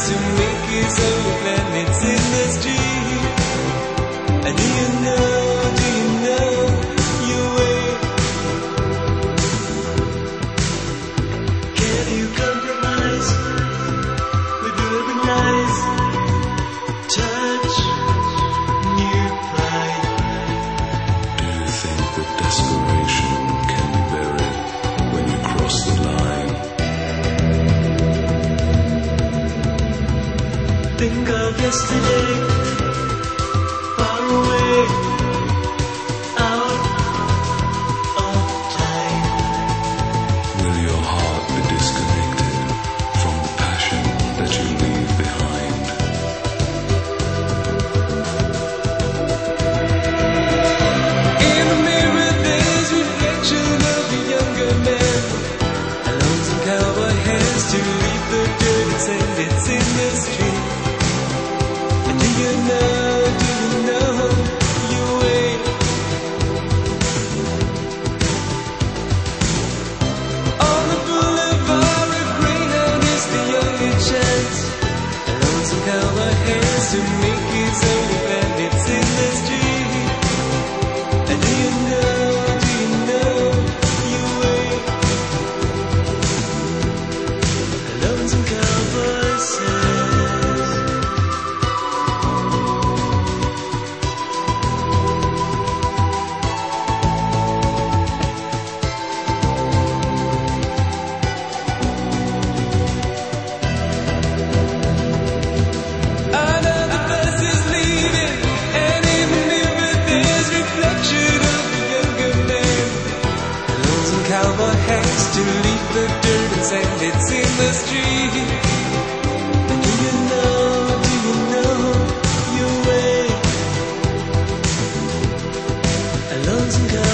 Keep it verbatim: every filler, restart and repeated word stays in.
to make his own planets in the street. And do you know, do you know, you wait. Can you compromise with urban lies? Touch new pride. Do you think that desperation can be buried when you cross the line? Think of yesterday, far away, out of time. Will your heart be disconnected from the passion that you leave behind? In the mirror there's reflection of a younger man. Alone some cowboy hands to leave the dirt and sand it's in the street. And do you know, do you know, you wait. On the boulevard of Greyhound is the younger chance. Alone some cowboy hands to make his own bandits in the street. And do you know, do you know, you wait. Alone some cowboy says. Another bus is leaving, and in the mirror there's reflection of a younger man. Alone some cowboy has to leave the dirt and sand it's in the street. And do you know, do you know, you wait. Alone some cowboy